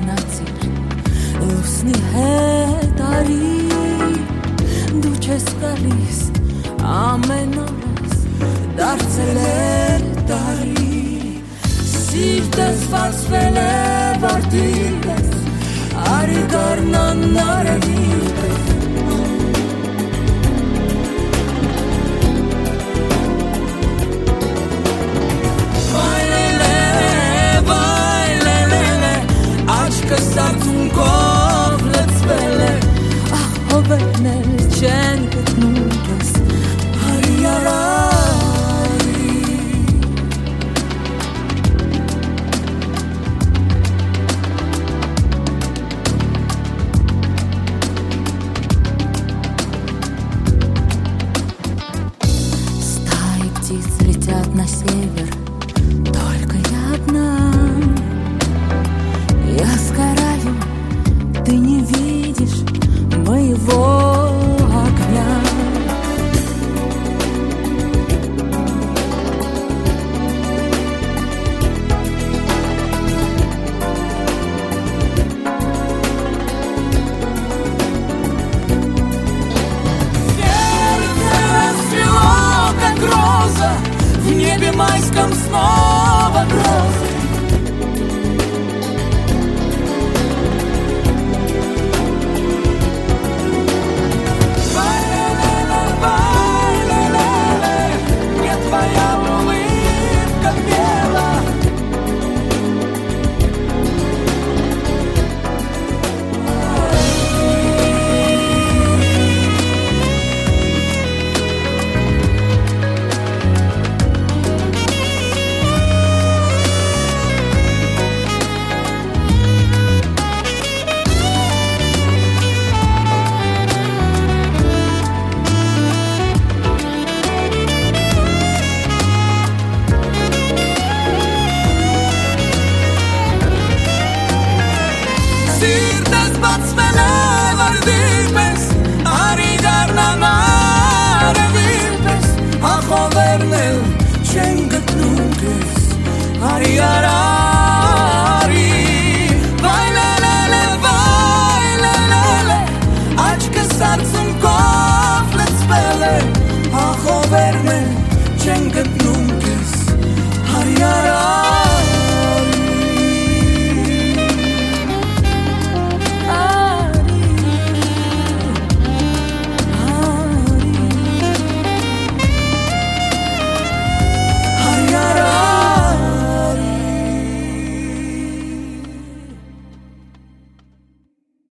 նայնացիր լուսնի հետ արի դու չես գալիս ամեն օրս դարձել է տարի սիրտս վարձվել է վարդի պես արի դառնան արևի պես Կսարդում կով լծվել է աղ հովերներ չեն գտնում կես հարի արարի Стаи птиц летят на север Только я одна Я сгораю, ты не видишь моего огня. Сердце расцвело, как роза, в небе майском снова грозы. Սիրտս բացվել է վարդի պես Արի դառնան արևի պես Ախ հովերն էլ չեն